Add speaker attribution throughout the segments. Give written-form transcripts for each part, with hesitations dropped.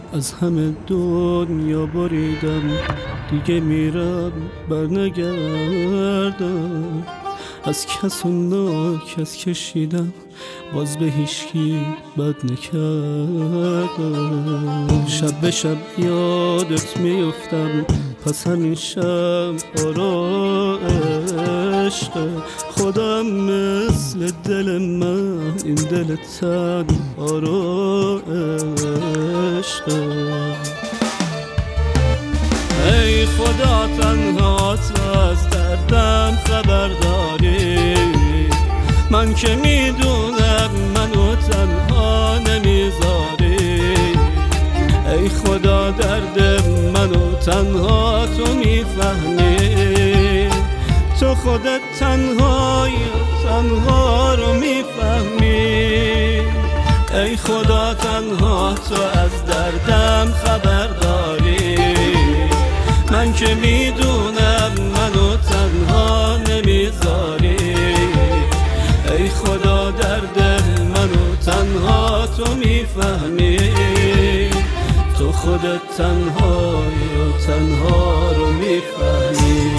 Speaker 1: از همه دنیا بریدم، دیگه میرم برنگردم. از کس و ناکس کشیدم، باز به هیچکی بد نکردم. شب به شب یادت میفتم، پس همین شب عشق خودم مثل دل من، این دل تنها رو عشق. ای خدا تنها تو از دردم خبر داری، من که میدونم منو تنها نمیذاری. ای خدا درد منو تنها تو میفهمی، تو خودت تنهایی تنها رو میفهمی. ای خدا تنها تو از دردم خبر داری، من که میدونم منو تنها نمیذاری. ای خدا درد منو تنها تو میفهمی، تو خودت تنهایی و تنها رو میفهمی.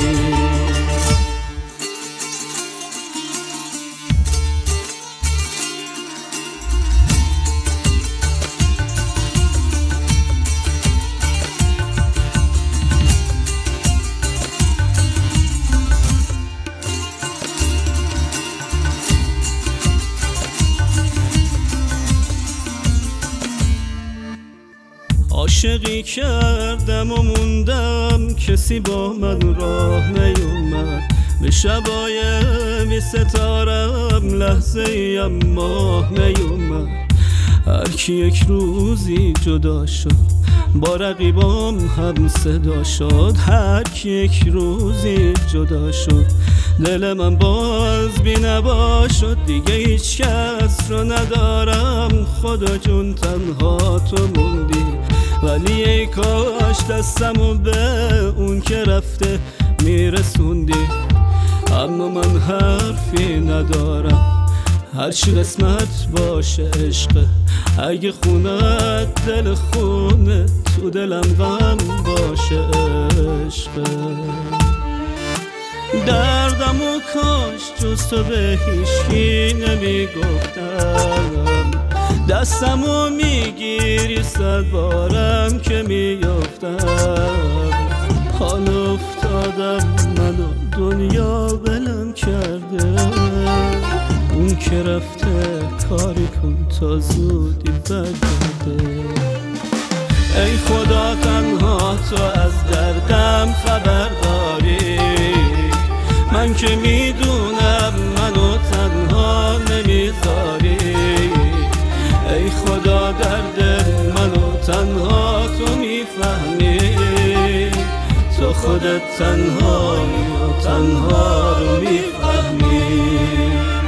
Speaker 1: عاشقی کردم و موندم، کسی با من راه نیومد. به شبای بی ستارم لحظه ایم ماه نیومد. هر کی یک روزی جدا شد، با رقیبام هم صدا شد. هر کی یک روزی جدا شد، دل من باز بینوا شد. دیگه هیچ کس رو ندارم، خدا جون تنها تو موندی. ولی ای کاش دستمو به اون که رفته میرسوندی. اما من حرفی ندارم، هرچی قسمت باشه عشقه. اگه خونت دل خونه، تو دلم غم باشه عشقه. دردمو کاش جز تو به هیچکی نمیگفتم. دستمو میگیری 100 بارم که میافتم. حال افتادم منو دنیا بلم کرده. اون که رفته کاری کن تا زودی برگرده. ای خدا تنها تو از دردم خبر داری، من که میدونم منو تنها نمیذاری. ای خدا درد منو تنها تو میفهمی، تو خودت تنهایی و تنها رو میفهمی.